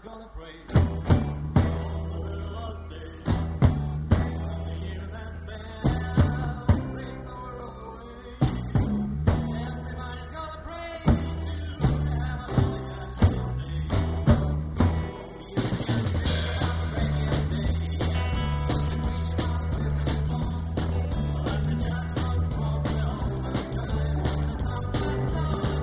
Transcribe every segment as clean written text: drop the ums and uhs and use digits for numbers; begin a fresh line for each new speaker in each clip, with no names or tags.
gonna pray on the very last day. When they hear that bell ring the world away, everybody's gonna pray to have another Judgment Day. You can sing about the breaking day, the preaching about the living song, let the judge of the world go home and good and the top lights on the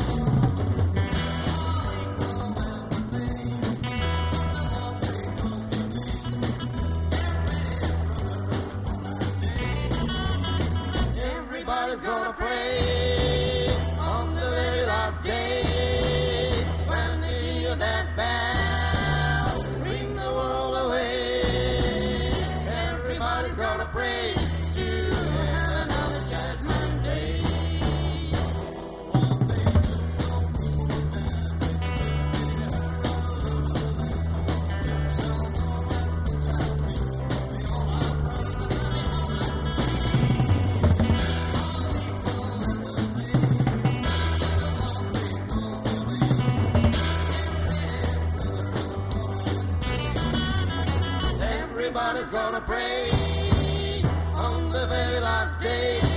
everybody's gonna pray on the very last day. When they hear that bell ring the world away, everybody's gonna pray to have another Judgment Day. One day soon all people will stand shall know and shall see. We all have everybody's gonna pray on the very last day.